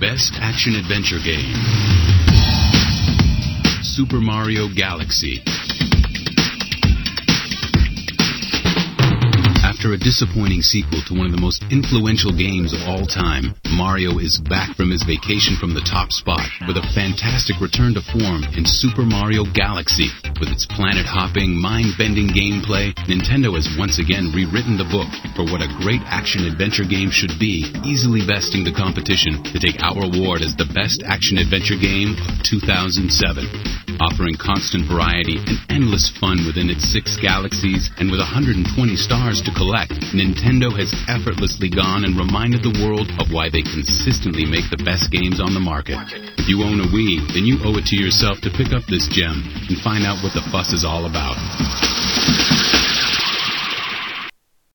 best action-adventure game. Super Mario Galaxy. After a disappointing sequel to one of the most influential games of all time, Mario is back from his vacation from the top spot with a fantastic return to form in Super Mario Galaxy. With its planet-hopping, mind-bending gameplay, Nintendo has once again rewritten the book for what a great action-adventure game should be, easily besting the competition to take our award as the best action-adventure game of 2007. Offering constant variety and endless fun within its 6 galaxies, and with 120 stars to collect, Nintendo has effortlessly gone and reminded the world of why they consistently make the best games on the market. If you own a Wii, then you owe it to yourself to pick up this gem and find out what the fuss is all about.